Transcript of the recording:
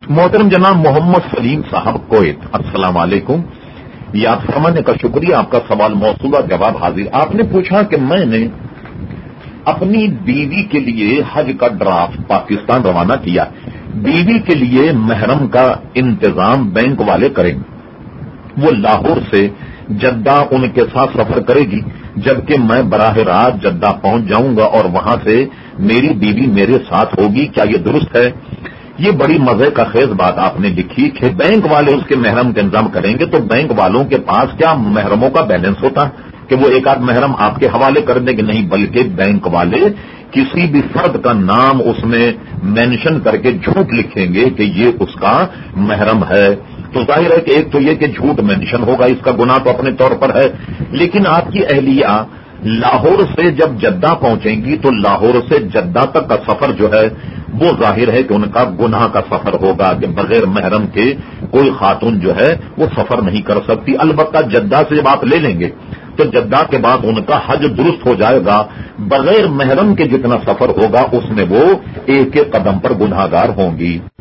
محترم جناب محمد سلیم صاحب کویت، السلام علیکم۔ یاد فرمانے کا شکریہ، آپ کا سوال موصولہ، جواب حاضر۔ آپ نے پوچھا کہ میں نے اپنی بیوی کے لیے حج کا ڈرافٹ پاکستان روانہ کیا، بیوی کے لیے محرم کا انتظام بینک والے کریں گے، وہ لاہور سے جدہ ان کے ساتھ سفر کرے گی، جبکہ میں براہ راست جدہ پہنچ جاؤں گا اور وہاں سے میری بیوی میرے ساتھ ہوگی، کیا یہ درست ہے؟ یہ بڑی مزے کا خیز بات آپ نے لکھی کہ بینک والے اس کے محرم کا انتظام کریں گے، تو بینک والوں کے پاس کیا محرموں کا بیلنس ہوتا کہ وہ ایک آدھ محرم آپ کے حوالے کر دیں گے؟ نہیں، بلکہ بینک والے کسی بھی فرد کا نام اس میں مینشن کر کے جھوٹ لکھیں گے کہ یہ اس کا محرم ہے۔ تو ظاہر ہے کہ ایک تو یہ کہ جھوٹ مینشن ہوگا، اس کا گناہ تو اپنے طور پر ہے، لیکن آپ کی اہلیہ لاہور سے جب جدہ پہنچیں گی تو لاہور سے جدہ تک کا سفر جو ہے وہ ظاہر ہے کہ ان کا گناہ کا سفر ہوگا کہ بغیر محرم کے کوئی خاتون جو ہے وہ سفر نہیں کر سکتی۔ البتہ جدہ سے جب آپ لے لیں گے تو جدہ کے بعد ان کا حج درست ہو جائے گا، بغیر محرم کے جتنا سفر ہوگا اس میں وہ ایک ایک قدم پر گناہگار ہوں گی۔